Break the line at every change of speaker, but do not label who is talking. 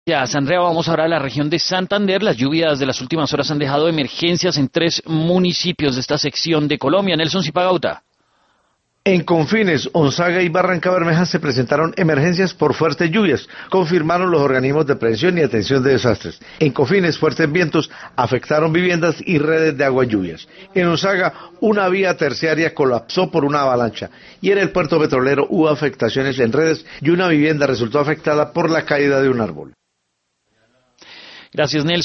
Gracias, Andrea. Vamos ahora a la región de Santander. Las lluvias de las últimas horas han dejado emergencias en 3 municipios de esta sección de Colombia. Nelson Zipagauta.
En Confines, Onzaga y Barrancabermeja se presentaron emergencias por fuertes lluvias, confirmaron los organismos de prevención y atención de desastres. En Confines, fuertes vientos afectaron viviendas y redes de agua lluvias. En Onzaga, una vía terciaria colapsó por una avalancha y en el puerto petrolero hubo afectaciones en redes y una vivienda resultó afectada por la caída de un árbol.
Gracias, Nelson.